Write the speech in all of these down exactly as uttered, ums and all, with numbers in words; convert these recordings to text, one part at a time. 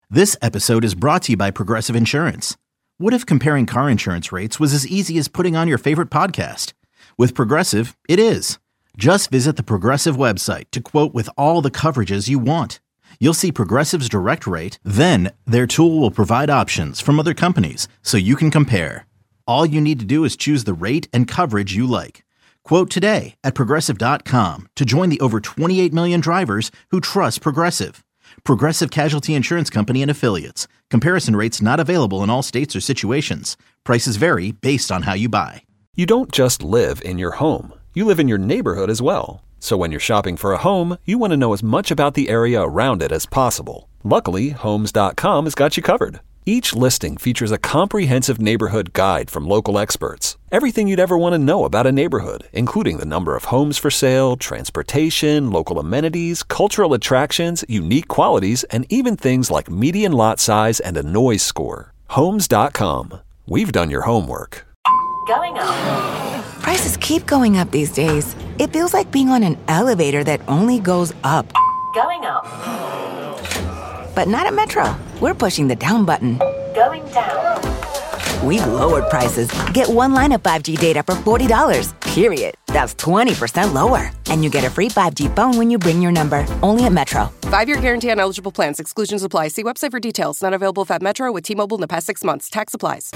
This episode is brought to you by Progressive Insurance. What if comparing car insurance rates was as easy as putting on your favorite podcast? With Progressive, it is. Just visit the Progressive website to quote with all the coverages you want. You'll see Progressive's direct rate, then their tool will provide options from other companies so you can compare. All you need to do is choose the rate and coverage you like. Quote today at progressive dot com to join the over twenty-eight million drivers who trust Progressive. Progressive Casualty Insurance Company and Affiliates. Comparison rates not available in all states or situations. Prices vary based on how you buy. You don't just live in your home. You live in your neighborhood as well. So when you're shopping for a home, you want to know as much about the area around it as possible. Luckily, Homes dot com has got you covered. Each listing features a comprehensive neighborhood guide from local experts. Everything you'd ever want to know about a neighborhood, including the number of homes for sale, transportation, local amenities, cultural attractions, unique qualities, and even things like median lot size and a noise score. Homes dot com. We've done your homework. Going up. Prices keep going up these days. It feels like being on an elevator that only goes up. Going up. But not at Metro. We're pushing the down button. Going down. We've lowered prices. Get one line of five G data for forty dollars, period. That's twenty percent lower. And you get a free five G phone when you bring your number. Only at Metro. Five-year guarantee on eligible plans. Exclusions apply. See website for details. Not available at Metro with T-Mobile in the past six months. Tax applies.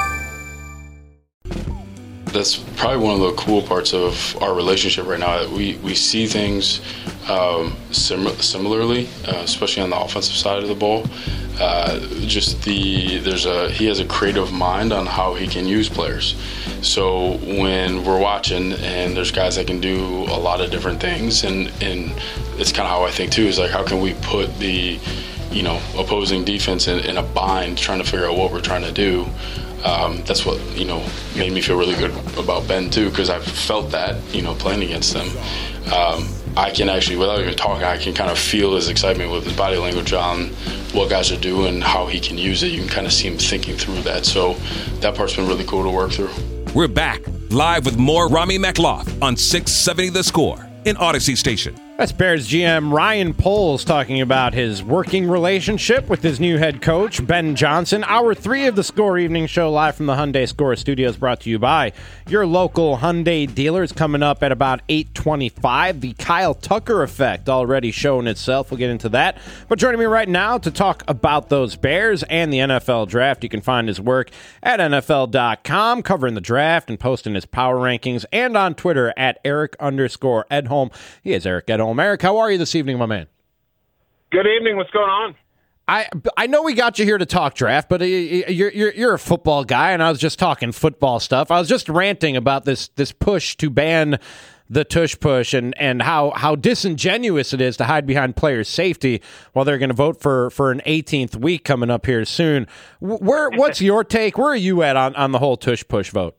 That's probably one of the cool parts of our relationship right now. We we see things um, sim- similarly, uh, especially on the offensive side of the ball. Uh, just the there's a he has a creative mind on how he can use players. So when we're watching and there's guys that can do a lot of different things, and and it's kind of how I think too, is like how can we put the you know opposing defense in, in a bind trying to figure out what we're trying to do. Um, that's what, you know, made me feel really good about Ben, too, because I've felt that, you know, playing against them. Um, I can actually, without even talking, I can kind of feel his excitement with his body language on what guys are doing, how he can use it. You can kind of see him thinking through that. So that part's been really cool to work through. We're back live with more Rami Mekloff on six seventy The Score in Odyssey Station. That's Bears G M Ryan Poles talking about his working relationship with his new head coach, Ben Johnson. Hour three of the Score Evening Show live from the Hyundai Score Studios, brought to you by your local Hyundai dealers. Coming up at about eight twenty-five, the Kyle Tucker effect already showing itself. We'll get into that. But joining me right now to talk about those Bears and the N F L draft, you can find his work at N F L dot com, covering the draft and posting his power rankings, and on Twitter at Eric underscore Edholm. He is Eric Edholm. Eric, how are you this evening, my man? Good evening. What's going on? I I know we got you here to talk draft, but you're you're you're a football guy, and I was just talking football stuff. I was just ranting about this this push to ban the tush push and, and how, how disingenuous it is to hide behind players' safety while they're going to vote for, for an eighteenth week coming up here soon. Where what's your take? Where are you at on, on the whole tush push vote?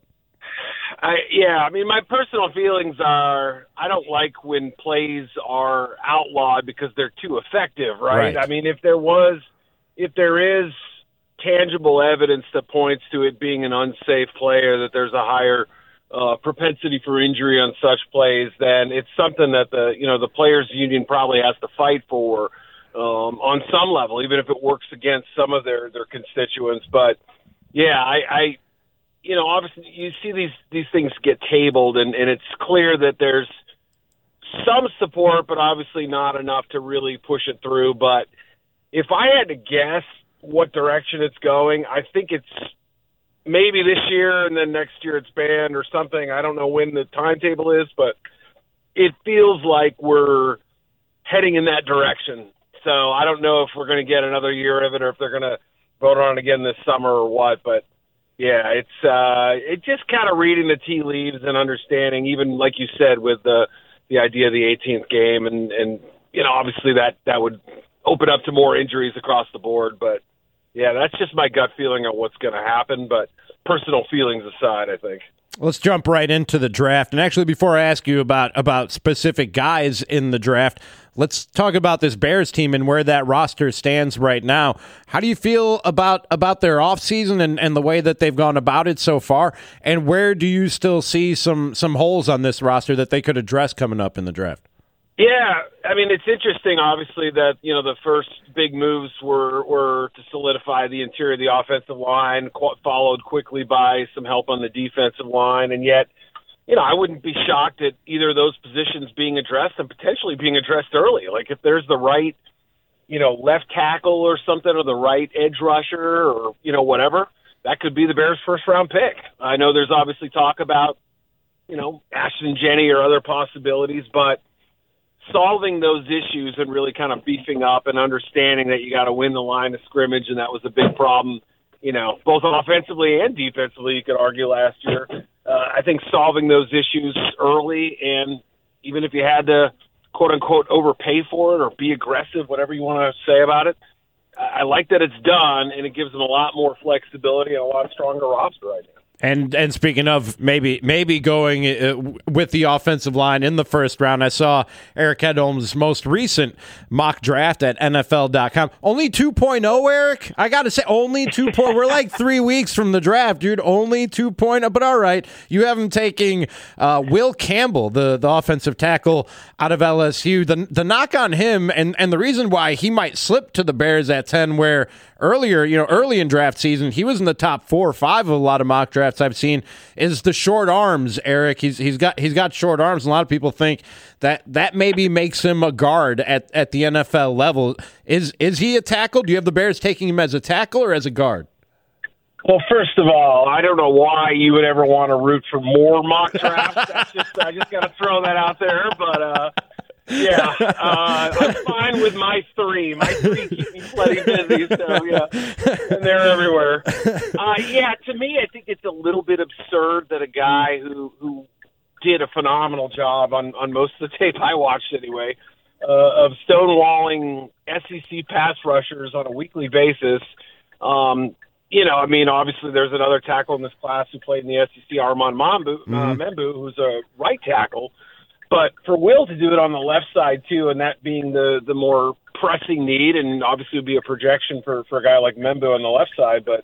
I, yeah, I mean, my personal feelings are I don't like when plays are outlawed because they're too effective, right? Right. I mean, if there was, if there is tangible evidence that points to it being an unsafe play or that there's a higher uh, propensity for injury on such plays, then it's something that the, you know, the players union probably has to fight for um, on some level, even if it works against some of their, their constituents. But yeah, I, I you know, obviously you see these, these things get tabled, and, and it's clear that there's some support, but obviously not enough to really push it through. But if I had to guess what direction it's going, I think it's maybe this year and then next year it's banned or something. I don't know when the timetable is, but it feels like we're heading in that direction. So I don't know if we're going to get another year of it or if they're going to vote on it again this summer or what, but yeah, it's uh, it just kind of reading the tea leaves and understanding, even like you said, with the the idea of the eighteenth game, and, and you know, obviously that, that would open up to more injuries across the board. But yeah, that's just my gut feeling on what's going to happen. But personal feelings aside, I think. Let's jump right into the draft. And actually, before I ask you about, about specific guys in the draft, let's talk about this Bears team and where that roster stands right now. How do you feel about, about their offseason and, and the way that they've gone about it so far? And where do you still see some, some holes on this roster that they could address coming up in the draft? Yeah, I mean, it's interesting, obviously, that, you know, the first big moves were, were to solidify the interior of the offensive line, qu- followed quickly by some help on the defensive line, and yet, you know, I wouldn't be shocked at either of those positions being addressed and potentially being addressed early. Like, if there's the right, you know, left tackle or something, or the right edge rusher, or, you know, whatever, that could be the Bears' first-round pick. I know there's obviously talk about, you know, Ashton Jenney or other possibilities, but solving those issues and really kind of beefing up and understanding that you got to win the line of scrimmage, and that was a big problem, you know, both offensively and defensively, you could argue, last year. Uh, I think solving those issues early, and even if you had to, quote-unquote, overpay for it or be aggressive, whatever you want to say about it, I like that it's done, and it gives them a lot more flexibility and a lot stronger roster right now. And and speaking of maybe maybe going uh, with the offensive line in the first round, I saw Eric Edholm's most recent mock draft at N F L dot com. Only two point oh, Eric? I got to say, only two point oh. We're like three weeks from the draft, dude. Only two point oh. But all right, you have him taking uh, Will Campbell, the, the offensive tackle out of L S U. The, the knock on him, and, and the reason why he might slip to the Bears at ten, where earlier, you know, early in draft season, he was in the top four or five of a lot of mock drafts I've seen, is the short arms, Eric. He's he's got he's got short arms, and a lot of people think that that maybe makes him a guard at, at the N F L level. Is is he a tackle? Do you have the Bears taking him as a tackle or as a guard? Well, first of all, I don't know why you would ever want to root for more mock drafts. That's just I just got to throw that out there, but uh, yeah, uh, I'm fine with my three. My three keep me plenty busy, so yeah, and they're everywhere. Uh, yeah, to me, I think it's a little bit absurd that a guy who who did a phenomenal job on, on most of the tape I watched anyway, uh, of stonewalling S E C pass rushers on a weekly basis. Um, you know, I mean, obviously there's another tackle in this class who played in the S E C, Armand Mambu, mm-hmm. uh, Membu, who's a right tackle. But for Will to do it on the left side, too, and that being the, the more pressing need, and obviously would be a projection for, for a guy like Membu on the left side, but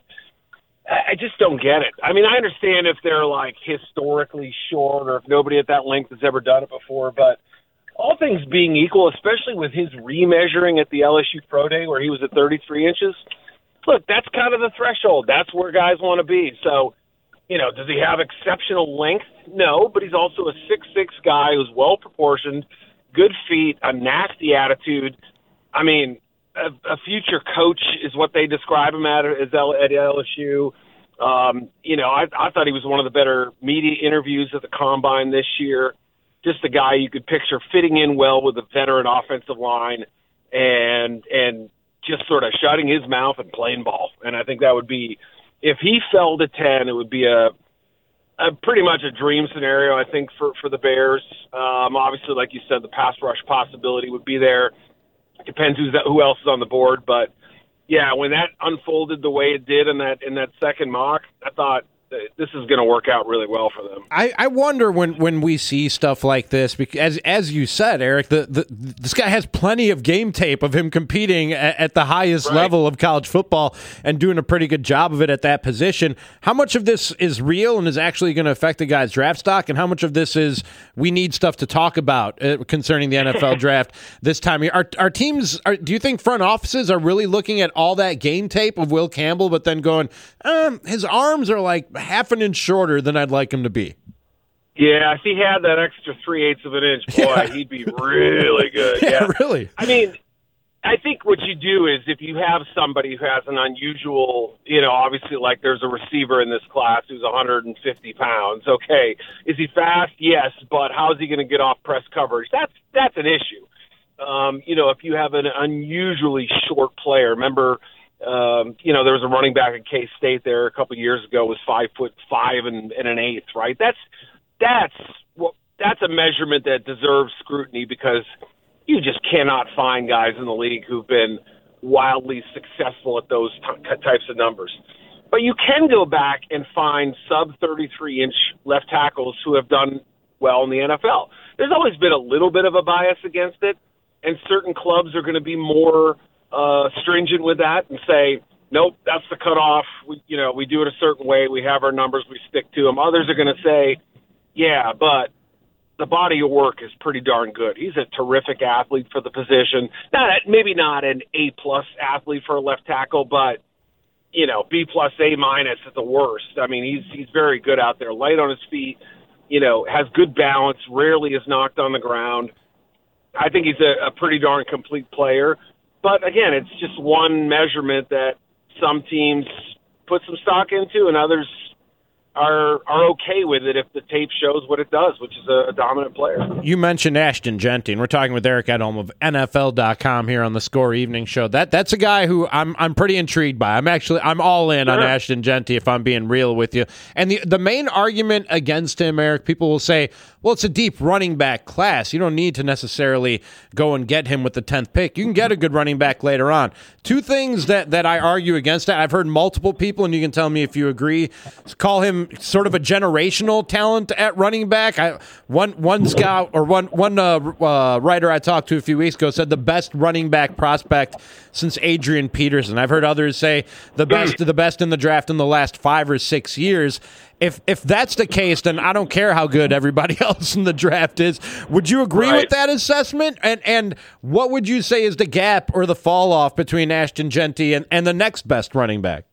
I just don't get it. I mean, I understand if they're, like, historically short or if nobody at that length has ever done it before, but all things being equal, especially with his remeasuring at the L S U Pro Day where he was at thirty-three inches, look, that's kind of the threshold. That's where guys want to be. So, you know, does he have exceptional length? No, but he's also a six foot six guy who's well-proportioned, good feet, a nasty attitude. I mean, a, a future coach is what they describe him at, as L, at L S U. Um, you know, I, I thought he was one of the better media interviews at the Combine this year. Just a guy you could picture fitting in well with a veteran offensive line and and just sort of shutting his mouth and playing ball. And I think that would be, if he fell to ten, it would be a, a pretty much a dream scenario, I think, for, for the Bears. Um, obviously, like you said, the pass rush possibility would be there. It depends who's that, who else is on the board. But, yeah, when that unfolded the way it did in that in that second mock, I thought, this is going to work out really well for them. I, I wonder when, when we see stuff like this, because as as you said, Eric, the, the this guy has plenty of game tape of him competing at, at the highest right. level of college football and doing a pretty good job of it at that position. How much of this is real and is actually going to affect the guy's draft stock, and how much of this is we need stuff to talk about uh, concerning the N F L draft this time of year? Are, are teams, are, do you think front offices are really looking at all that game tape of Will Campbell, but then going, um, his arms are like half an inch shorter than I'd like him to be? Yeah, if he had that extra three-eighths of an inch, boy, yeah. he'd be really good. Yeah, yeah, really. I mean, I think what you do is if you have somebody who has an unusual, you know, obviously like there's a receiver in this class who's one hundred fifty pounds. Okay, is he fast? Yes, but how's he going to get off press coverage? That's that's an issue. Um, you know, if you have an unusually short player, remember – Um, you know, there was a running back at K-State there a couple of years ago, was five foot five and, and an eighth, right? That's that's what that's a measurement that deserves scrutiny because you just cannot find guys in the league who've been wildly successful at those t- types of numbers. But you can go back and find sub thirty-three inch left tackles who have done well in the N F L. There's always been a little bit of a bias against it, and certain clubs are going to be more Uh, stringent with that and say, nope, that's the cutoff. We, you know, we do it a certain way. We have our numbers. We stick to them. Others are going to say, yeah, but the body of work is pretty darn good. He's a terrific athlete for the position. Not maybe not an A plus athlete for a left tackle, but you know, B plus, A minus at the worst. I mean, he's he's very good out there, light on his feet. You know, has good balance. Rarely is knocked on the ground. I think he's a, a pretty darn complete player. But again, it's just one measurement that some teams put some stock into, and others are are okay with it if the tape shows what it does, which is a, a dominant player. You mentioned Ashton Jeanty, and we're talking with Eric Edholm of N F L dot com here on the Score Evening Show. That that's a guy who I'm I'm pretty intrigued by. I'm actually I'm all in sure. on Ashton Jeanty, if I'm being real with you. And the the main argument against him, Eric, people will say, well, it's a deep running back class. You don't need to necessarily go and get him with the tenth pick. You can get a good running back later on. Two things that, that I argue against that. I've heard multiple people, and you can tell me if you agree, call him sort of a generational talent at running back. I, one one scout or one one uh, uh, writer I talked to a few weeks ago said the best running back prospect since Adrian Peterson. I've heard others say the best the best in the draft in the last five or six years. If if that's the case, then I don't care how good everybody else in the draft is. Would you agree right. with that assessment? And and what would you say is the gap or the fall off between Ashton Jeanty and, and the next best running back?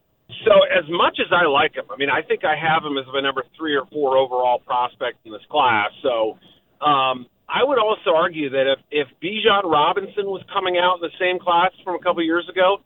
So as much as I like him, I mean, I think I have him as the number three or four overall prospect in this class. So um, I would also argue that if, if Bijan Robinson was coming out in the same class from a couple years ago,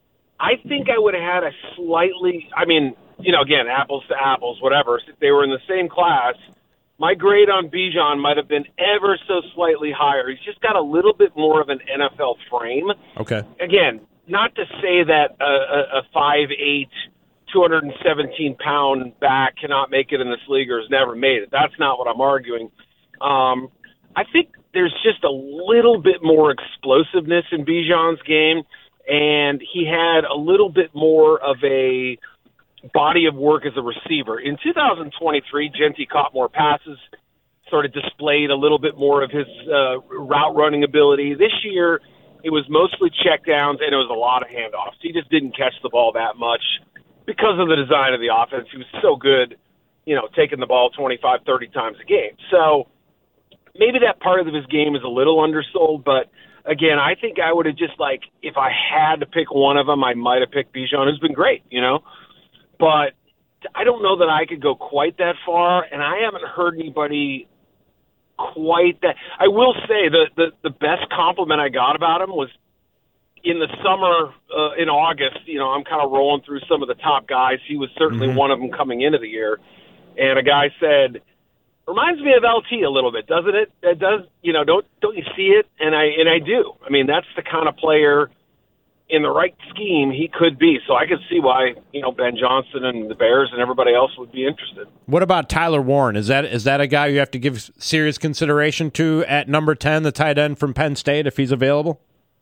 I think I would have had a slightly, I mean, you know, again, apples to apples, whatever. If they were in the same class, my grade on Bijan might have been ever so slightly higher. He's just got a little bit more of an N F L frame. Okay. Again, not to say that a, a five eight, two hundred seventeen pound back cannot make it in this league or has never made it. That's not what I'm arguing. Um, I think there's just a little bit more explosiveness in Bijan's game, and he had a little bit more of a body of work as a receiver. In two thousand twenty-three, Jeanty caught more passes, sort of displayed a little bit more of his uh, route running ability. This year, it was mostly checkdowns, and it was a lot of handoffs. He just didn't catch the ball that much because of the design of the offense. He was so good, you know, taking the ball twenty-five, thirty times a game. So maybe that part of his game is a little undersold, but again, I think I would have just, like, if I had to pick one of them, I might have picked Bijan, who's been great, you know. But I don't know that I could go quite that far, and I haven't heard anybody quite that. I will say the, the, the best compliment I got about him was in the summer, uh, in August. You know, I'm kind of rolling through some of the top guys. He was certainly mm-hmm. one of them coming into the year. And a guy said, reminds me of L T a little bit, doesn't it? It does, you know, don't don't you see it? And I and I do. I mean, that's the kind of player in the right scheme he could be. So I could see why, you know, Ben Johnson and the Bears and everybody else would be interested. What about Tyler Warren? Is that is that a guy you have to give serious consideration to at number ten, the tight end from Penn State, if he's available?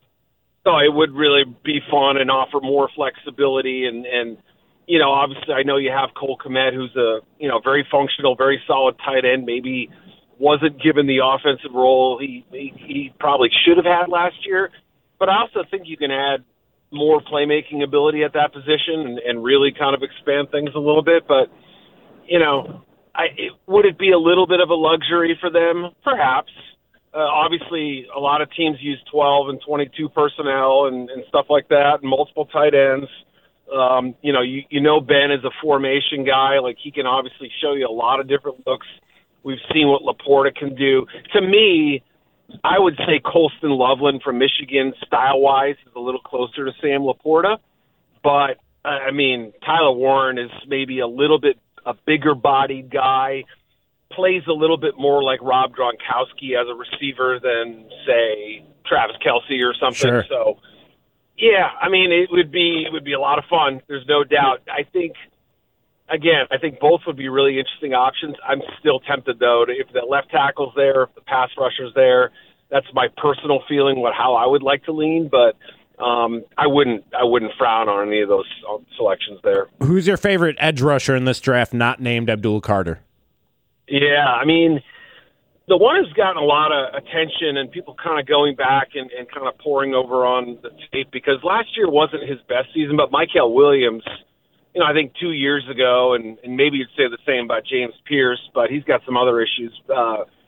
So it would really be fun and offer more flexibility. And, and you know, obviously I know you have Cole Kmet, who's a, you know, very functional, very solid tight end, maybe wasn't given the offensive role he, he, he probably should have had last year. But I also think you can add more playmaking ability at that position and, and really kind of expand things a little bit. But, you know, I, it, would it be a little bit of a luxury for them? Perhaps. Uh, obviously, a lot of teams use twelve and twenty-two personnel and, and stuff like that, and multiple tight ends. Um, you know, you, you know Ben is a formation guy. Like, he can obviously show you a lot of different looks. We've seen what Laporta can do. To me, I would say Colston Loveland from Michigan, style-wise, is a little closer to Sam Laporta. But, uh, I mean, Tyler Warren is maybe a little bit a bigger-bodied guy, plays a little bit more like Rob Gronkowski as a receiver than, say, Travis Kelce or something. Sure. So, yeah, I mean, it would be it would be a lot of fun. There's no doubt. I think, again, I think both would be really interesting options. I'm still tempted, though, to, if the left tackle's there, if the pass rusher's there. That's my personal feeling, what how I would like to lean, but um, I wouldn't I wouldn't frown on any of those selections there. Who's your favorite edge rusher in this draft not named Abdul Carter? Yeah, I mean, the one who's gotten a lot of attention and people kind of going back and, and kind of pouring over on the tape, because last year wasn't his best season, but Mykel Williams, you know, I think two years ago, and, and maybe you'd say the same about James Pierce, but he's got some other issues. Uh,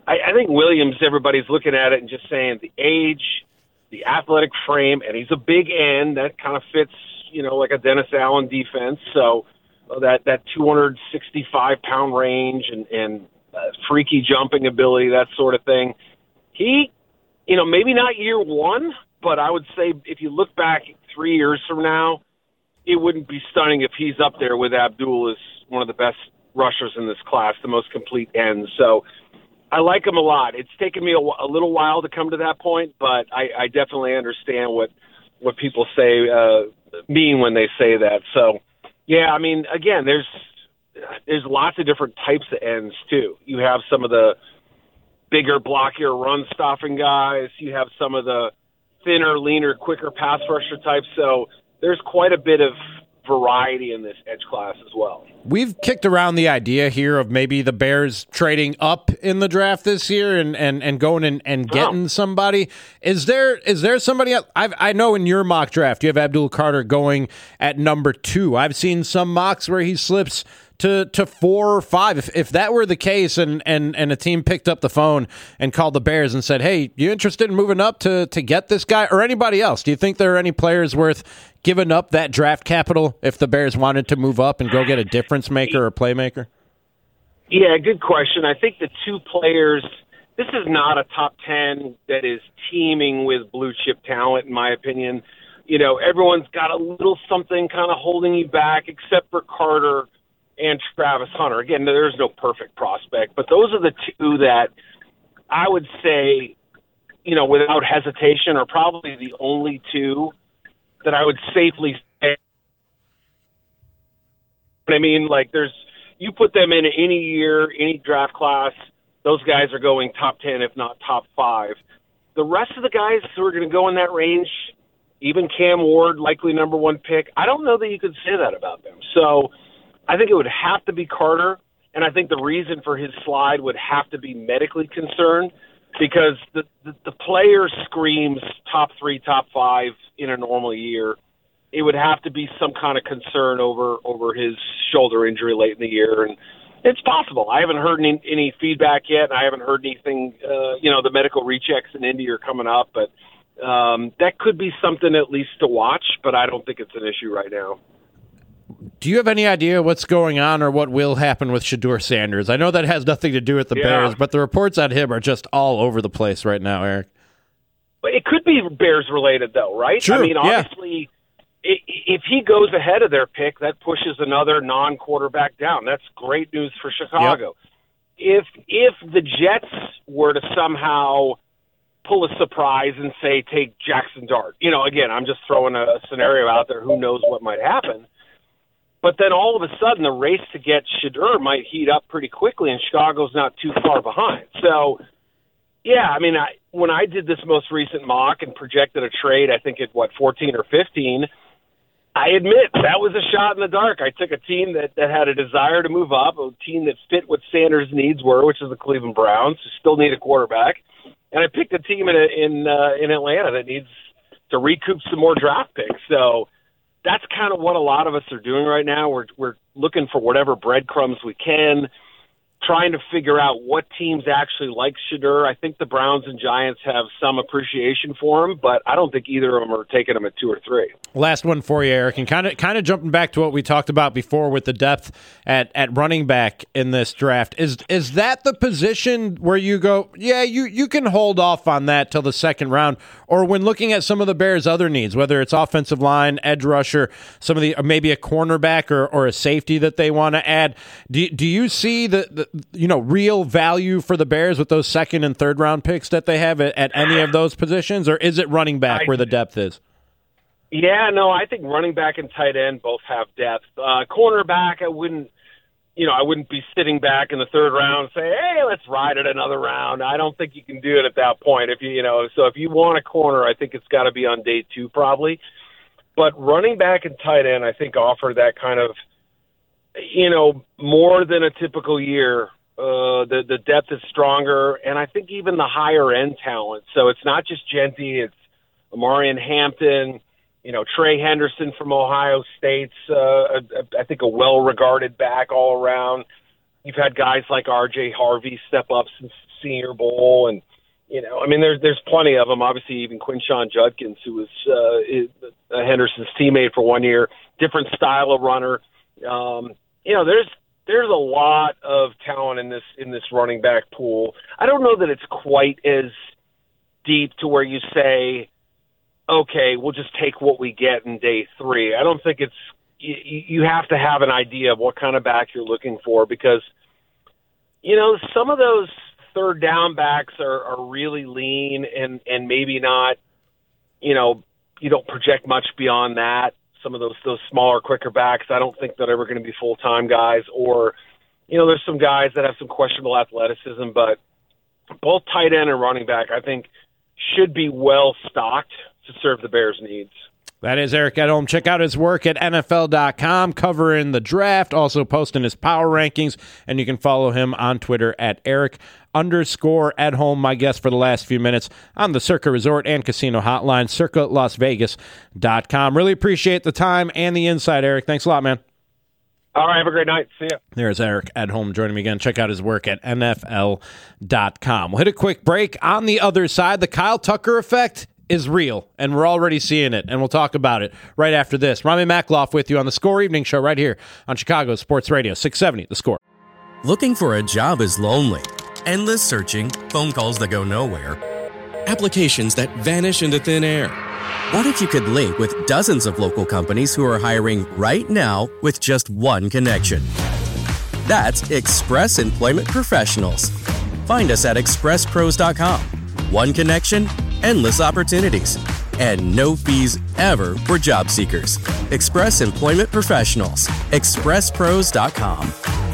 I, I think Williams, everybody's looking at it and just saying the age, the athletic frame, and he's a big end. That kind of fits, you know, like a Dennis Allen defense. So uh, that, that two hundred sixty-five pound range and, and uh, freaky jumping ability, that sort of thing. He, you know, maybe not year one, but I would say if you look back three years from now, it wouldn't be stunning if he's up there with Abdul as one of the best rushers in this class, the most complete end. So I like him a lot. It's taken me a, a little while to come to that point, but I, I definitely understand what what people say uh, mean when they say that. So, yeah, I mean, again, there's there's lots of different types of ends too. You have some of the bigger, blockier, run-stopping guys. You have some of the thinner, leaner, quicker pass rusher types. So there's quite a bit of variety in this edge class as well. We've kicked around the idea here of maybe the Bears trading up in the draft this year and, and, and going and, and getting oh. somebody. Is there is there somebody else? I've, I know in your mock draft you have Abdul Carter going at number two. I've seen some mocks where he slips to to four or five. If if that were the case and, and, and a team picked up the phone and called the Bears and said, hey, you interested in moving up to, to get this guy or anybody else? Do you think there are any players worth giving up that draft capital if the Bears wanted to move up and go get a difference maker or playmaker? Yeah, good question. I think the two players, this is not a top ten that is teeming with blue chip talent, in my opinion. You know, everyone's got a little something kind of holding you back except for Carter and Travis Hunter. Again, there's no perfect prospect, but those are the two that I would say, you know, without hesitation are probably the only two that I would safely say. I mean, like there's, you put them in any year, any draft class, those guys are going top ten, if not top five. The rest of the guys who are going to go in that range, even Cam Ward, likely number one pick, I don't know that you could say that about them. So I think it would have to be Carter, and I think the reason for his slide would have to be medically concerned because the, the, the player screams top three, top five in a normal year. It would have to be some kind of concern over, over his shoulder injury late in the year, and it's possible. I haven't heard any, any feedback yet, and I haven't heard anything. Uh, you know, the medical rechecks in Indy are coming up, but um, that could be something at least to watch, but I don't think it's an issue right now. Do you have any idea what's going on or what will happen with Shedeur Sanders? I know that has nothing to do with the yeah. Bears, but the reports on him are just all over the place right now, Eric. But it could be Bears-related, though, right? Sure, I mean, yeah. obviously, if he goes ahead of their pick, that pushes another non-quarterback down. That's great news for Chicago. Yep. If if the Jets were to somehow pull a surprise and say, take Jackson Dart, you know, again, I'm just throwing a scenario out there. Who knows what might happen? But then all of a sudden, the race to get Shedeur might heat up pretty quickly, and Chicago's not too far behind. So, yeah, I mean, I, when I did this most recent mock and projected a trade, I think at, what, fourteen or fifteen, I admit that was a shot in the dark. I took a team that, that had a desire to move up, a team that fit what Sanders' needs were, which is the Cleveland Browns, who still need a quarterback. And I picked a team in in, uh, in Atlanta that needs to recoup some more draft picks. So that's kind of what a lot of us are doing right now. We're we're looking for whatever breadcrumbs we can, trying to figure out what teams actually like Shedeur. I think the Browns and Giants have some appreciation for him, but I don't think either of them are taking him at two or three. Last one for you, Eric, and kind of kind of jumping back to what we talked about before with the depth at, at running back in this draft. Is is that the position where you go, yeah, you, you can hold off on that till the second round? Or when looking at some of the Bears' other needs, whether it's offensive line, edge rusher, some of the maybe a cornerback or, or a safety that they want to add, do, do you see the, the you know real value for the Bears with those second and third round picks that they have at, at any of those positions, or is it running back I, where the depth is? Yeah, no, I think running back and tight end both have depth. Uh, cornerback, I wouldn't, you know, I wouldn't be sitting back in the third round and say, hey, let's ride it another round. I don't think you can do it at that point. If you, you know, so if you want a corner, I think it's got to be on day two probably. But running back and tight end, I think offer that kind of, you know, more than a typical year. Uh, the the depth is stronger, and I think even the higher end talent. So it's not just Genty, it's Amarian Hampton. You know, Trey Henderson from Ohio State's, uh, a, a, I think, a well-regarded back all around. You've had guys like R J Harvey step up since Senior Bowl, and you know, I mean, there's there's plenty of them. Obviously, even Quinshon Judkins, who was uh, uh, Henderson's teammate for one year, different style of runner. Um, you know, there's there's a lot of talent in this in this running back pool. I don't know that it's quite as deep to where you say, okay, we'll just take what we get in day three. I don't think it's you, you have to have an idea of what kind of back you're looking for, because you know, some of those third down backs are, are really lean and, and maybe not, you know, you don't project much beyond that. Some of those those smaller, quicker backs, I don't think they're ever going to be full-time guys. Or, you know, there's some guys that have some questionable athleticism, but both tight end and running back, I think, should be well-stocked to serve the Bears' needs. That is Eric Edholm. Check out his work at N F L dot com, covering the draft, also posting his power rankings, and you can follow him on Twitter at Eric underscore Edholm, my guest for the last few minutes on the Circa Resort and Casino Hotline, circa las vegas dot com. Really appreciate the time and the insight, Eric. Thanks a lot, man. All right, have a great night. See ya. There's Eric Edholm joining me again. Check out his work at N F L dot com. We'll hit a quick break. On the other side, the Kyle Tucker effect is real, and we're already seeing it, and we'll talk about it right after this. Rami Makloff with you on the Score Evening Show right here on Chicago Sports Radio, six seventy The Score. Looking for a job is lonely. Endless searching, phone calls that go nowhere, applications that vanish into thin air. What if you could link with dozens of local companies who are hiring right now with just one connection? That's Express Employment Professionals. Find us at express pros dot com. One connection, endless opportunities, and no fees ever for job seekers. Express Employment Professionals. express pros dot com.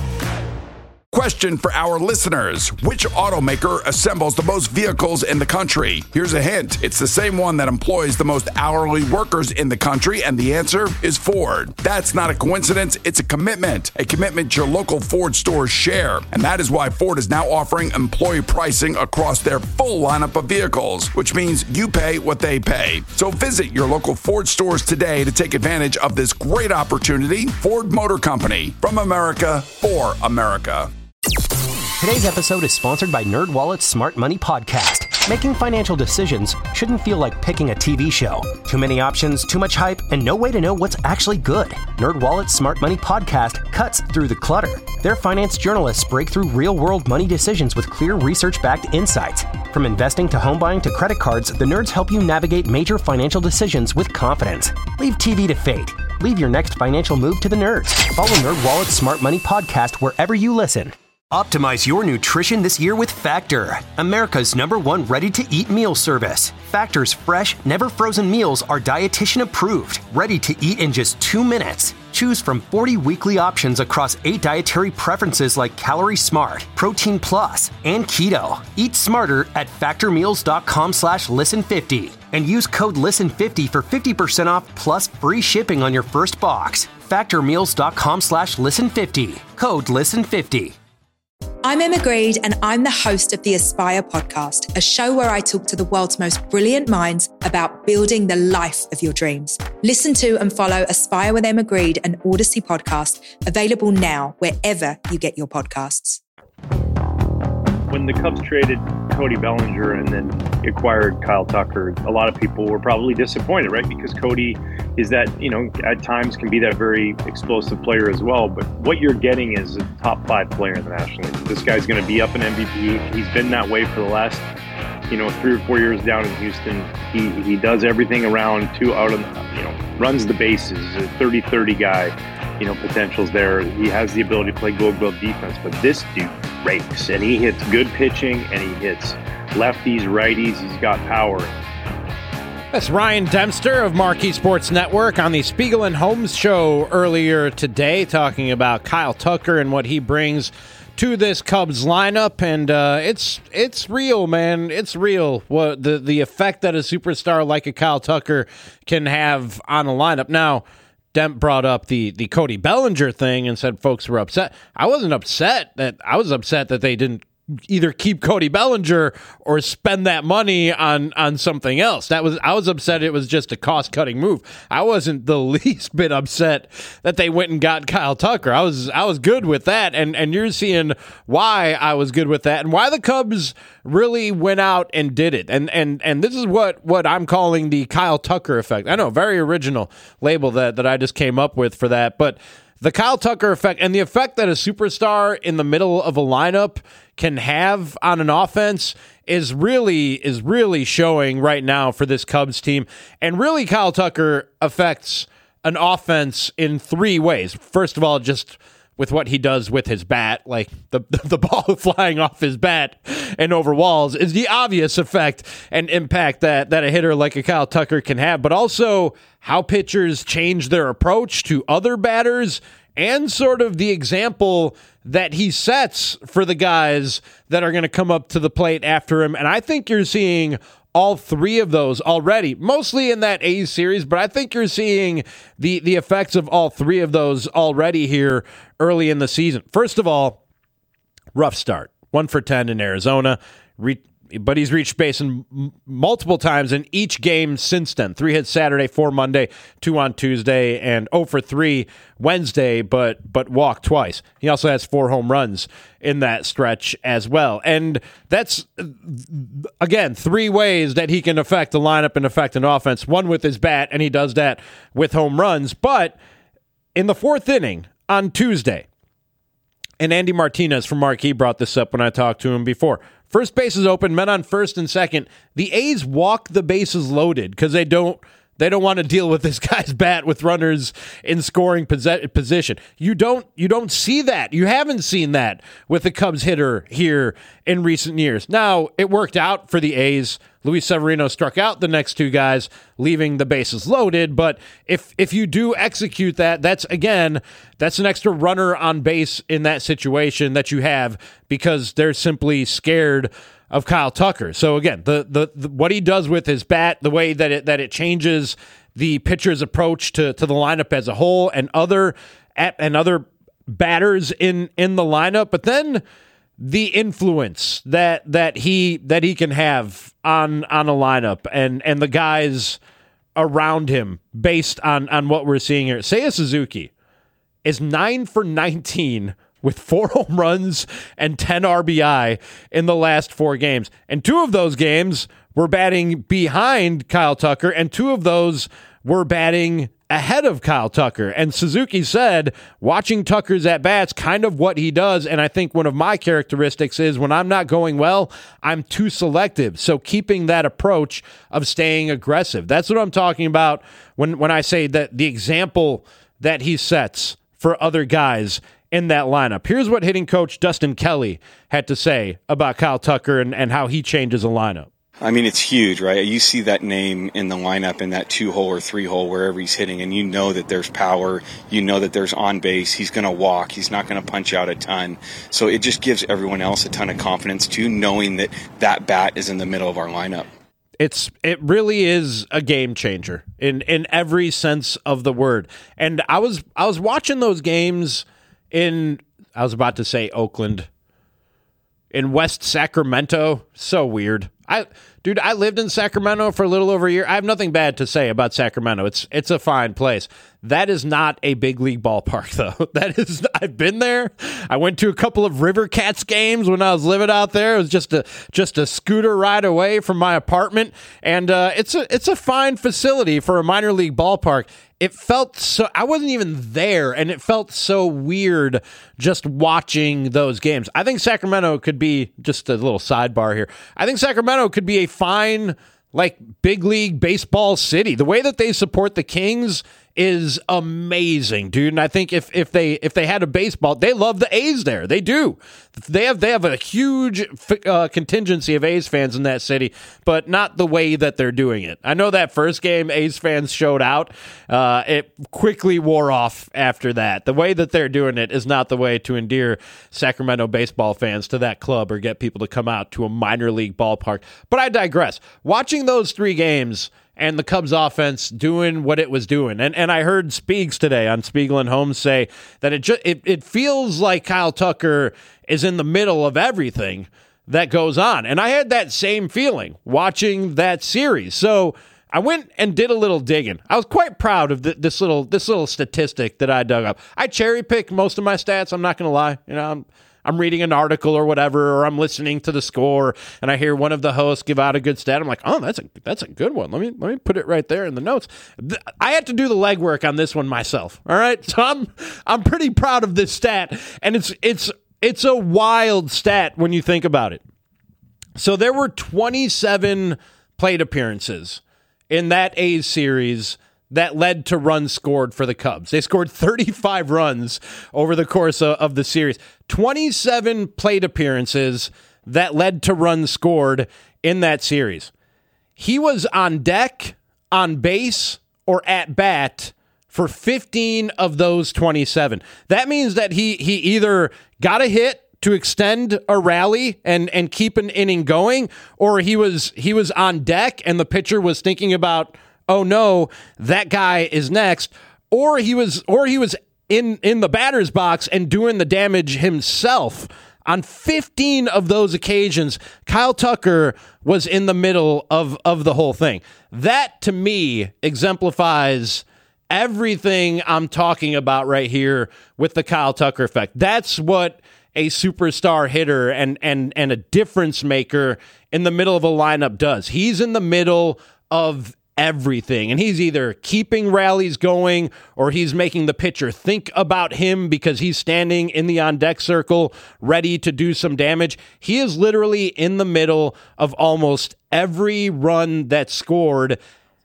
Question for our listeners. Which automaker assembles the most vehicles in the country? Here's a hint. It's the same one that employs the most hourly workers in the country, and the answer is Ford. That's not a coincidence. It's a commitment. A commitment your local Ford stores share. And that is why Ford is now offering employee pricing across their full lineup of vehicles, which means you pay what they pay. So visit your local Ford stores today to take advantage of this great opportunity. Ford Motor Company. From America, for America. Today's episode is sponsored by NerdWallet's Smart Money Podcast. Making financial decisions shouldn't feel like picking a T V show. Too many options, too much hype, and no way to know what's actually good. NerdWallet's Smart Money Podcast cuts through the clutter. Their finance journalists break through real-world money decisions with clear research-backed insights. From investing to home buying to credit cards, the nerds help you navigate major financial decisions with confidence. Leave T V to fate. Leave your next financial move to the nerds. Follow NerdWallet's Smart Money Podcast wherever you listen. Optimize your nutrition this year with Factor, America's number one ready-to-eat meal service. Factor's fresh, never-frozen meals are dietitian approved, ready to eat in just two minutes. Choose from forty weekly options across eight dietary preferences like Calorie Smart, Protein Plus, and Keto. Eat smarter at factormeals.com slash listen50 and use code listen fifty for fifty percent off plus free shipping on your first box. Factormeals.com slash listen50. Code listen fifty. I'm Emma Greed, and I'm the host of the Aspire podcast, a show where I talk to the world's most brilliant minds about building the life of your dreams. Listen to and follow Aspire with Emma Greed, an Odyssey podcast, available now wherever you get your podcasts. When the Cubs traded Cody Bellinger and then acquired Kyle Tucker, a lot of people were probably disappointed, right? Because Cody is that, you know, at times can be that very explosive player as well. But what you're getting is a top five player in the National League. This guy's going to be up in M V P. He's been that way for the last, you know, three or four years down in Houston. He he does everything around two out of, you know, runs the bases, a thirty thirty guy. You know, potential's there. He has the ability to play gold glove defense, but this dude rakes, and he hits good pitching, and he hits lefties, righties. He's got power. That's Ryan Dempster of Marquee Sports Network on the Spiegel and Holmes show earlier today, talking about Kyle Tucker and what he brings to this Cubs lineup, and uh, it's it's real, man. It's real. What the the effect that a superstar like a Kyle Tucker can have on a lineup. Now, Demp brought up the the Cody Bellinger thing and said folks were upset. I wasn't upset that I was upset that they didn't either keep Cody Bellinger or spend that money on on something else. That was I was upset it was just a cost-cutting move. I wasn't the least bit upset that they went and got Kyle Tucker. I was I was good with that, and and you're seeing why I was good with that and why the Cubs really went out and did it. And and and this is what what I'm calling the Kyle Tucker effect. I know, very original label that that I just came up with for that, but the Kyle Tucker effect and the effect that a superstar in the middle of a lineup can have on an offense is really is really showing right now for this Cubs team. And really, Kyle Tucker affects an offense in three ways. First of all, just with what he does with his bat, like the the ball flying off his bat and over walls is the obvious effect and impact that that a hitter like a Kyle Tucker can have, but also how pitchers change their approach to other batters and sort of the example that he sets for the guys that are going to come up to the plate after him. And I think you're seeing all three of those already, mostly in that A's series, but I think you're seeing the, the effects of all three of those already here early in the season. First of all, rough start. One for ten in Arizona, re- but he's reached base in m- multiple times in each game since then. Three hits Saturday, four Monday, two on Tuesday, and oh for three Wednesday, but but walked twice. He also has four home runs in that stretch as well. And that's, again, three ways that he can affect the lineup and affect an offense. One with his bat, and he does that with home runs. But in the fourth inning on Tuesday, and Andy Martinez from Marquee brought this up when I talked to him before. First base is open, men on first and second. The A's walk the bases loaded because they don't they don't want to deal with this guy's bat with runners in scoring posi- position. You don't you don't see that. You haven't seen that with the Cubs hitter here in recent years. Now, it worked out for the A's. Luis Severino struck out the next two guys, leaving the bases loaded. But if if you do execute that, that's, again, that's an extra runner on base in that situation that you have because they're simply scared of Kyle Tucker. So, again, the, the the what he does with his bat, the way that it that it changes the pitcher's approach to, to the lineup as a whole and other and other batters in, in the lineup, but then the influence that that he that he can have on on a lineup and and the guys around him based on on what we're seeing here. Seiya Suzuki is nine for nineteen with four home runs and ten R B I in the last four games. And two of those games were batting behind Kyle Tucker, and two of those were batting ahead of Kyle Tucker. And Suzuki said, watching Tucker's at-bats, kind of what he does, and I think one of my characteristics is when I'm not going well, I'm too selective. So keeping that approach of staying aggressive. That's what I'm talking about when, when I say that the example that he sets for other guys in that lineup. Here's what hitting coach Dustin Kelly had to say about Kyle Tucker and, and how he changes a lineup. I mean, it's huge, right? You see that name in the lineup in that two-hole or three-hole, wherever he's hitting, and you know that there's power. You know that there's on base. He's going to walk. He's not going to punch out a ton. So it just gives everyone else a ton of confidence, too, knowing that that bat is in the middle of our lineup. It's it really is a game changer in, in every sense of the word. And I was I was watching those games in, I was about to say Oakland, in West Sacramento. So weird. I, dude, I lived in Sacramento for a little over a year. I have nothing bad to say about Sacramento. It's it's a fine place. That is not a big league ballpark, though. That is, I've been there. I went to a couple of River Cats games when I was living out there. It was just a just a scooter ride away from my apartment, and uh, it's a it's a fine facility for a minor league ballpark. It felt so, I wasn't even there, and it felt so weird just watching those games. I think Sacramento could be, just a little sidebar here, I think Sacramento could be a fine, like, big league baseball city. The way that they support the Kings is amazing, dude. And I think if if they if they had a baseball, they love the A's there. They do. They have they have a huge uh, contingency of A's fans in that city, but not the way that they're doing it. I know that first game A's fans showed out. Uh, it quickly wore off after that. The way that they're doing it is not the way to endear Sacramento baseball fans to that club or get people to come out to a minor league ballpark. But I digress. Watching those three games and the Cubs offense doing what it was doing. And and I heard Speaks today on Spiegel and Holmes say that it just it, it feels like Kyle Tucker is in the middle of everything that goes on. And I had that same feeling watching that series. So I went and did a little digging. I was quite proud of th- this little this little statistic that I dug up. I cherry pick most of my stats. I'm not going to lie. You know, I'm I'm reading an article or whatever, or I'm listening to the score, and I hear one of the hosts give out a good stat. I'm like, oh, that's a that's a good one. Let me let me put it right there in the notes. I had to do the legwork on this one myself. All right, so I'm I'm pretty proud of this stat, and it's it's it's a wild stat when you think about it. So there were twenty-seven plate appearances in that A's series that led to runs scored for the Cubs. They scored thirty-five runs over the course of, of the series. twenty-seven plate appearances that led to runs scored in that series. He was on deck, on base, or at bat for fifteen of those twenty-seven. That means that he he either got a hit to extend a rally and, and keep an inning going, or he was he was on deck and the pitcher was thinking about, oh no, that guy is next, or he was or he was in, in the batter's box and doing the damage himself. On fifteen of those occasions, Kyle Tucker was in the middle of, of the whole thing. That, to me, exemplifies everything I'm talking about right here with the Kyle Tucker effect. That's what a superstar hitter and and and a difference maker in the middle of a lineup does. He's in the middle of everything, and he's either keeping rallies going or he's making the pitcher think about him because he's standing in the on-deck circle ready to do some damage. He is literally in the middle of almost every run that's scored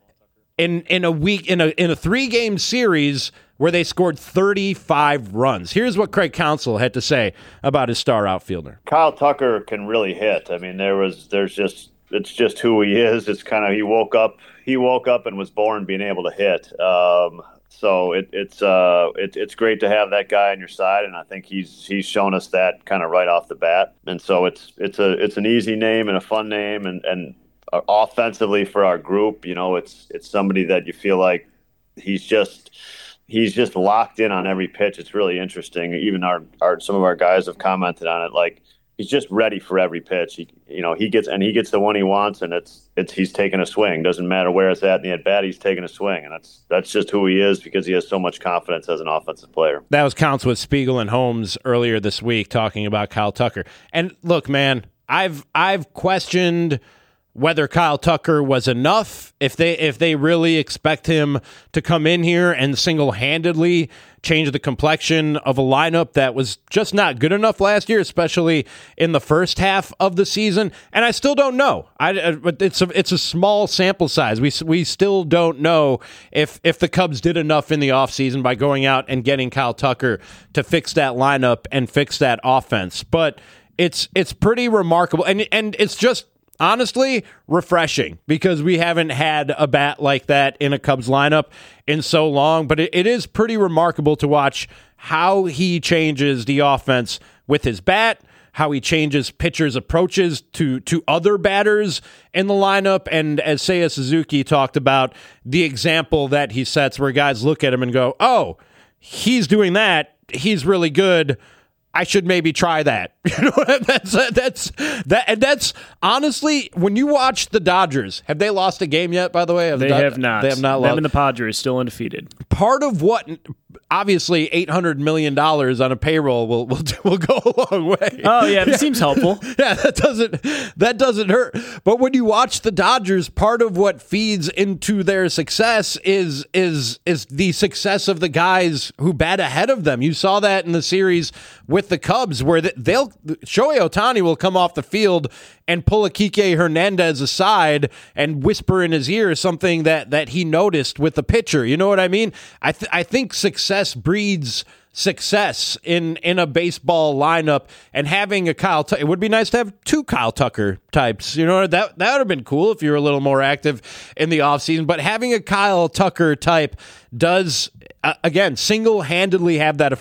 in in a week in a in a three-game series where they scored thirty-five runs. Here's what Craig Counsell had to say about his star outfielder. Kyle Tucker can really hit. I mean, there was, there's just, it's just who he is. It's kind of, he woke up, he woke up and was born being able to hit. Um, so it, it's, uh, it, it's great to have that guy on your side. And I think he's, he's shown us that kind of right off the bat. And so it's, it's a, it's an easy name and a fun name. And, and offensively for our group, you know, it's, it's somebody that you feel like he's just, He's just locked in on every pitch. It's really interesting. Even our, our some of our guys have commented on it. Like, he's just ready for every pitch. He, you know, he gets and he gets the one he wants, and it's it's he's taking a swing. Doesn't matter where it's at in the at bat. He's taking a swing, and that's that's just who he is because he has so much confidence as an offensive player. That was Counts with Spiegel and Holmes earlier this week talking about Kyle Tucker. And look, man, I've I've questioned whether Kyle Tucker was enough, if they if they really expect him to come in here and single-handedly change the complexion of a lineup that was just not good enough last year, especially in the first half of the season. And I still don't know. I, but it's a it's a small sample size. We we still don't know if if the Cubs did enough in the offseason by going out and getting Kyle Tucker to fix that lineup and fix that offense. But it's it's pretty remarkable, and and it's just honestly refreshing because we haven't had a bat like that in a Cubs lineup in so long. But it, it is pretty remarkable to watch how he changes the offense with his bat, how he changes pitchers' approaches to, to other batters in the lineup. And as Seiya Suzuki talked about, the example that he sets where guys look at him and go, oh, he's doing that. He's really good. I should maybe try that. You know, that's that's that, and that's honestly, when you watch the Dodgers, have they lost a game yet? By the way, have they the, have not. They have not Them lost. and the Padres still undefeated. Part of what, obviously, eight hundred million dollars on a payroll will will will go a long way. Oh yeah, it yeah. seems helpful. Yeah, that doesn't that doesn't hurt. But when you watch the Dodgers, part of what feeds into their success is is is the success of the guys who bat ahead of them. You saw that in the series with the Cubs, where they'll Shohei Ohtani will come off the field and pull a Kike Hernandez aside and whisper in his ear something that that he noticed with the pitcher. You know what I mean? I th- I think success breeds success in in a baseball lineup, and having a Kyle Tucker, it would be nice to have two Kyle Tucker types. You know, that that would have been cool if you were a little more active in the offseason. But having a Kyle Tucker type does, uh, again, single-handedly have that effect.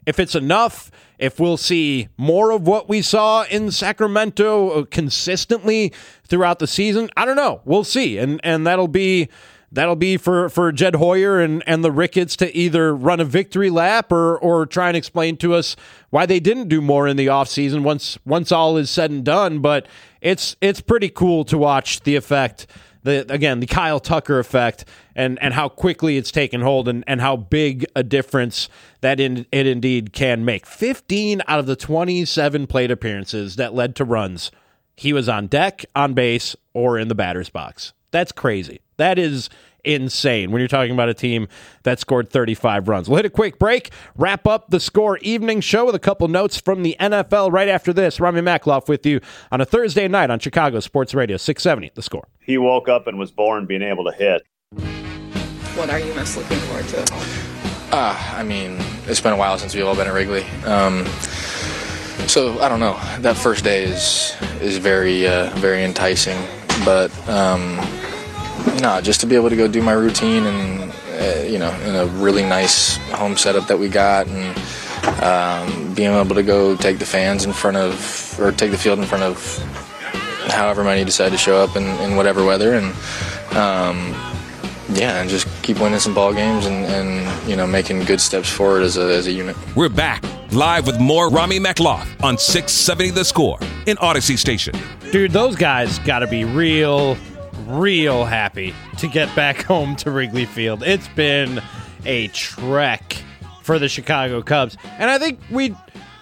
If it's enough, if we'll see more of what we saw in Sacramento consistently throughout the season, I don't know. We'll see. And and that'll be that'll be for, for Jed Hoyer and, and the Ricketts to either run a victory lap or or try and explain to us why they didn't do more in the offseason once once all is said and done. But it's it's pretty cool to watch the effect. The, again, the Kyle Tucker effect and, and how quickly it's taken hold and, and how big a difference that in, it indeed can make. fifteen out of the twenty-seven plate appearances that led to runs, he was on deck, on base, or in the batter's box. That's crazy. That is insane when you're talking about a team that scored thirty-five runs. We'll hit a quick break, wrap up the Score Evening Show with a couple notes from the N F L right after this. Rami Makloff with you on a Thursday night on Chicago Sports Radio six seventy, The Score. He woke up and was born being able to hit. What are you most looking forward to? Uh, I mean, it's been a while since we've all been at Wrigley. Um, so, I don't know. That first day is is very, uh, very enticing. But, um, no, just to be able to go do my routine and, uh, you know, in a really nice home setup that we got and um, being able to go take the fans in front of, or take the field in front of however many decide to show up in, in whatever weather. And, um, yeah, and just keep winning some ball games and, and you know, making good steps forward as a, as a unit. We're back live with more Rami Makloff on six seventy The Score in Odyssey Station. Dude, those guys got to be real, real happy to get back home to Wrigley Field. It's been a trek for the Chicago Cubs. And I think we...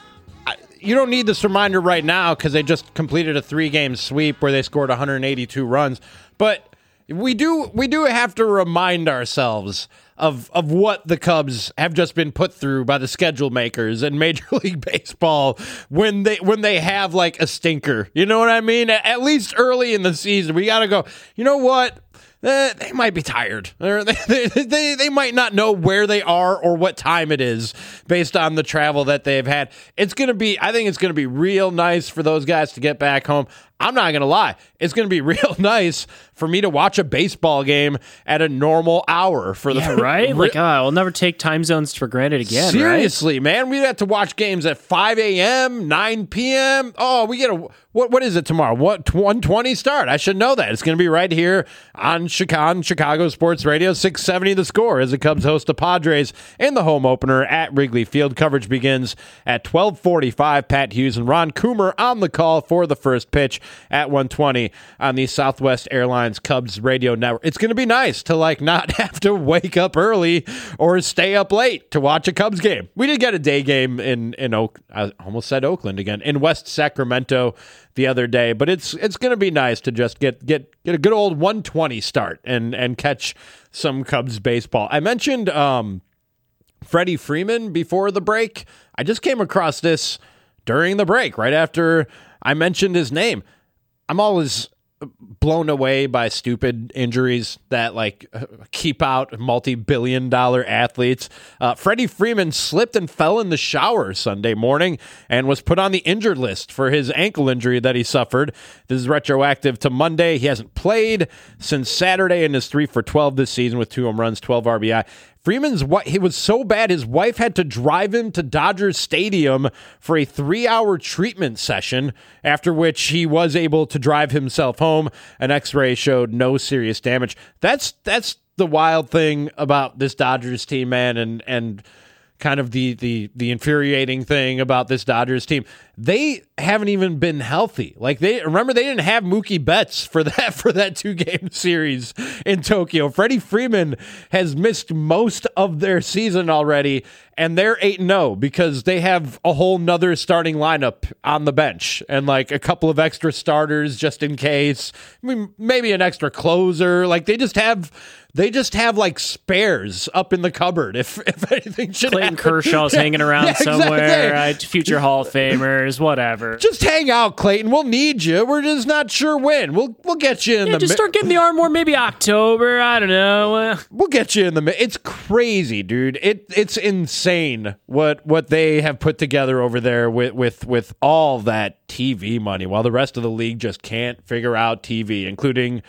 You don't need this reminder right now because they just completed a three-game sweep where they scored one hundred eighty-two runs. But we do we do have to remind ourselves of of what the Cubs have just been put through by the schedule makers in Major League Baseball when they when they have like a stinker. You know what I mean? At least early in the season, we got to go, you know what? Eh, they might be tired. Or they, they, they, they might not know where they are or what time it is based on the travel that they've had. It's going to be, I think it's going to be real nice for those guys to get back home. I'm not going to lie. It's going to be real nice for me to watch a baseball game at a normal hour for the yeah, right? Like, uh, I'll never take time zones for granted again. Seriously, right? man. We'd have to watch games at five a.m., nine p.m. Oh, we get a, what, what is it tomorrow? What, one twenty start? I should know that. It's going to be right here on Chicago, Chicago Sports Radio, six seventy The Score, as the Cubs host the Padres in the home opener at Wrigley Field. Coverage begins at twelve forty-five. Pat Hughes and Ron Coomer on the call for the first pitch at one twenty on the Southwest Airlines Cubs radio network. It's going to be nice to like not have to wake up early or stay up late to watch a Cubs game. We did get a day game in in Oak, I almost said Oakland again, in West Sacramento the other day, but it's it's going to be nice to just get get get a good old one twenty start and and catch some Cubs baseball. I mentioned um, Freddie Freeman before the break. I just came across this during the break, right after I mentioned his name. I'm always blown away by stupid injuries that like keep out multi-billion dollar athletes. Uh, Freddie Freeman slipped and fell in the shower Sunday morning and was put on the injured list for his ankle injury that he suffered. This is retroactive to Monday. He hasn't played since Saturday in his three for twelve this season with two home runs, twelve R B I. Freeman's what he was so bad his wife had to drive him to Dodger Stadium for a three-hour treatment session, after which he was able to drive himself home. An X-ray showed no serious damage. That's that's the wild thing about this Dodgers team, man, and and kind of the the the infuriating thing about this Dodgers team. They haven't even been healthy. Like they remember they didn't have Mookie Betts for that for that two-game series in Tokyo. Freddie Freeman has missed most of their season already, and they're eight and oh because they have a whole nother starting lineup on the bench and like a couple of extra starters just in case. I mean, maybe an extra closer. Like they just have They just have like spares up in the cupboard if if anything should Clayton happen. Kershaw's yeah, hanging around yeah, somewhere, exactly. right? Future Hall of Famers, whatever. Just hang out, Clayton. We'll need you. We're just not sure when. We'll we'll get you in yeah, the just mi- start getting the arm more maybe October. I don't know. We'll get you in the mi- It's crazy, dude. It it's insane what what they have put together over there with with with all that T V money, while the rest of the league just can't figure out T V, including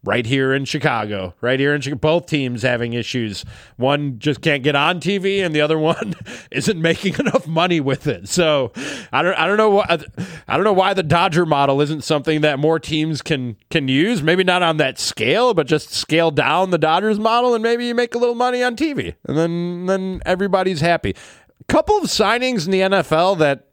right here in Chicago, right here in Chicago. Both teams having issues. One just can't get on T V, and the other one isn't making enough money with it. So I don't, I don't know what, I don't know why the Dodger model isn't something that more teams can can use. Maybe not on that scale, but just scale down the Dodgers model, and maybe you make a little money on T V, and then then everybody's happy. A couple of signings in the N F L that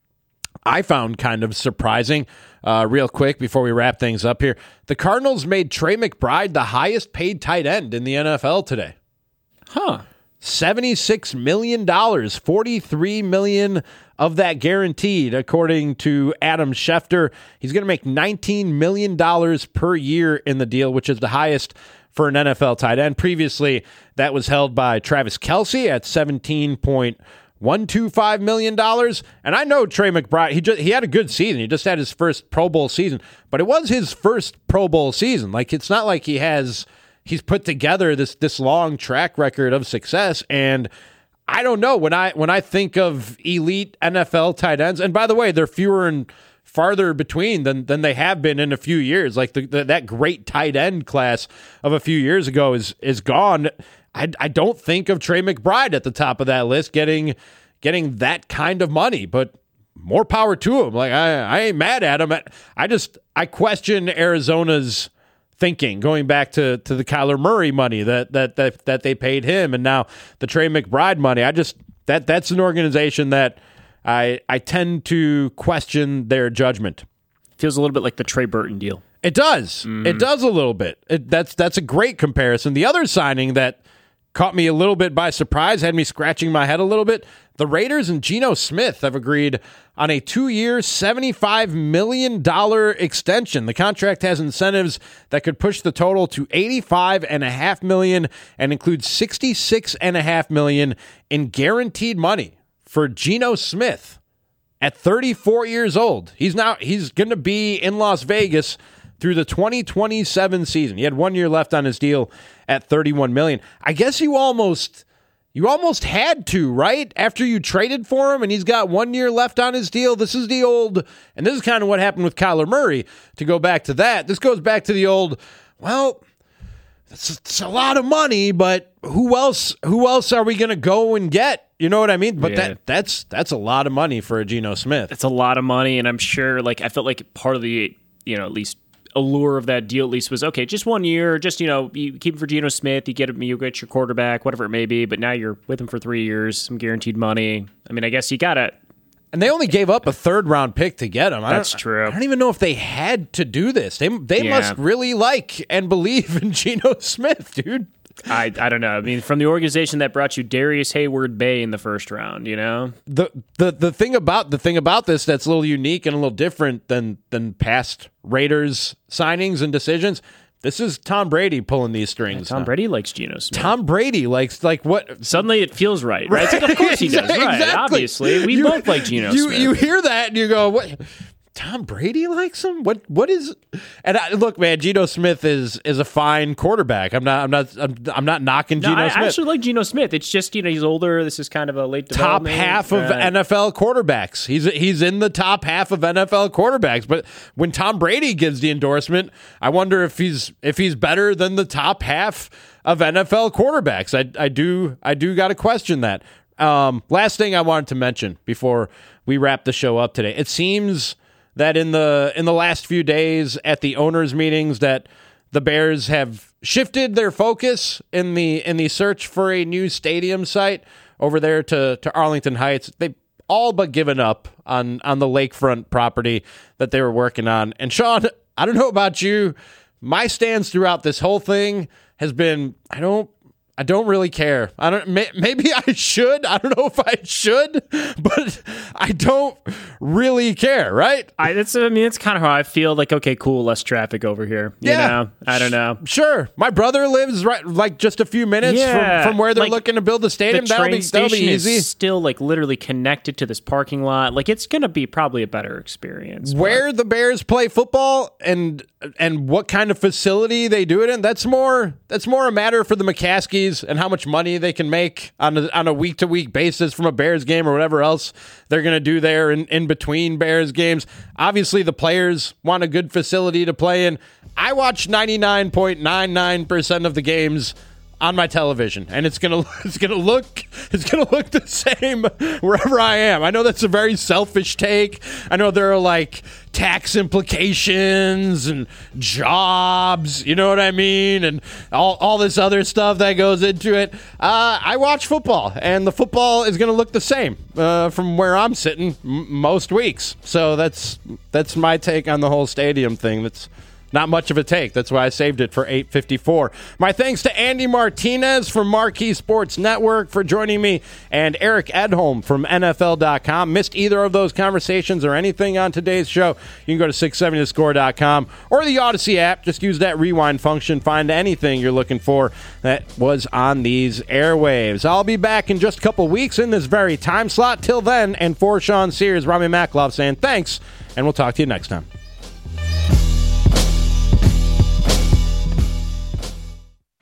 I found kind of surprising. Uh, real quick before we wrap things up here, the Cardinals made Trey McBride the highest paid tight end in the N F L today. Huh. seventy-six million dollars, forty-three million dollars of that guaranteed, according to Adam Schefter. He's going to make nineteen million dollars per year in the deal, which is the highest for an N F L tight end. Previously, that was held by Travis Kelce at seventeen point one hundred twenty-five million dollars. And I know Trey McBride, he just, he had a good season. He just had his first Pro Bowl season, but it was his first Pro Bowl season. Like, it's not like he has, he's put together this this long track record of success. And I don't know, when I when I think of elite N F L tight ends, and by the way, they're fewer and farther between than than they have been in a few years. Like the, the, that great tight end class of a few years ago is is gone. I, I don't think of Trey McBride at the top of that list getting getting that kind of money, but more power to him. Like I, I ain't mad at him. I just I question Arizona's thinking going back to, to the Kyler Murray money that, that that that they paid him, and now the Trey McBride money. I just that that's an organization that I I tend to question their judgment. Feels a little bit like the Trey Burton deal. It does. Mm. It does a little bit. It, that's that's a great comparison. The other signing that caught me a little bit by surprise, had me scratching my head a little bit. The Raiders and Geno Smith have agreed on a two-year, seventy-five million dollars extension. The contract has incentives that could push the total to eighty-five point five million dollars and includes sixty-six point five million dollars in guaranteed money for Geno Smith at thirty-four years old. He's now he's going to be in Las Vegas through the twenty twenty-seven season. He had one year left on his deal at thirty-one million dollars. I guess you almost you almost had to, right? After you traded for him and he's got one year left on his deal. This is the old, and this is kind of what happened with Kyler Murray, to go back to that. This goes back to the old, well, it's, it's a lot of money, but who else who else are we going to go and get? You know what I mean? But yeah. that that's that's a lot of money for a Geno Smith. It's a lot of money, and I'm sure, like, I felt like part of the, you know, at least allure of that deal at least was, okay, just one year, just, you know, you keep him for Geno Smith, you get him, you get your quarterback, whatever it may be, but now you're with him for three years, some guaranteed money. I mean, I guess you gotta. And they only gave up a third round pick to get him. I That's true. I don't even know if they had to do this. They they Yeah. must really like and believe in Geno Smith, dude. I I don't know. I mean, from the organization that brought you Darius Hayward Bay in the first round, you know? The the the thing about the thing about this that's a little unique and a little different than than past Raiders signings and decisions. This is Tom Brady pulling these strings. Yeah, Tom now. Brady likes Geno Smith. Tom Brady likes like what? Suddenly it feels right, right? It's like, of course he does, right? Exactly. Obviously, we You- both like Geno You Smith. you hear that and you go, what? Tom Brady likes him? What what is? And I, look, man, Geno Smith is is a fine quarterback. I'm not I'm not I'm, I'm not knocking No, Geno I Smith. actually like Geno Smith. It's just, you know, he's older. This is kind of a late Top development. half of Uh, N F L quarterbacks. He's he's in the top half of N F L quarterbacks. But when Tom Brady gives the endorsement, I wonder if he's if he's better than the top half of N F L quarterbacks. I I do I do got to question that. Um, last thing I wanted to mention before we wrap the show up today. It seems that in the in the last few days at the owners' meetings that the Bears have shifted their focus in the in the search for a new stadium site over there to, to Arlington Heights. They've all but given up on, on the lakefront property that they were working on. And Sean, I don't know about you, my stance throughout this whole thing has been, I don't I don't really care. I don't. May, maybe I should. I don't know if I should, but I don't really care. Right? I, that's. I mean, it's kind of how I feel. Like, okay, cool, less traffic over here. You Yeah. know? I don't know. Sure. My brother lives right, like just a few minutes Yeah, from, from where they're like, looking to build the stadium. The That'll train be, that'll be station easy. is still like literally connected to this parking lot. Like, it's going to be probably a better experience. Where the Bears play football and and what kind of facility they do it in, that's more that's more a matter for the McCaskies facilities and how much money they can make on a, on a week-to-week basis from a Bears game or whatever else they're going to do there in, in between Bears games. Obviously, the players want a good facility to play in. I watch ninety-nine point nine nine percent of the games on my television, and it's gonna it's gonna look it's gonna look the same wherever I am. I know that's a very selfish take. I know there are like tax implications and jobs, you know what I mean, and all all this other stuff that goes into it. Uh, I watch football, and the football is gonna look the same uh, from where I'm sitting m- most weeks. So that's that's my take on the whole stadium thing. That's not much of a take. That's why I saved it for eight fifty-four. My thanks to Andy Martinez from Marquee Sports Network for joining me, and Eric Edholm from N F L dot com. Missed either of those conversations or anything on today's show, you can go to six seventy the score dot com or the Odyssey app. Just use that rewind function. Find anything you're looking for that was on these airwaves. I'll be back in just a couple weeks in this very time slot. Till then, and for Sean Sears, Rami Makhlouf saying thanks, and we'll talk to you next time.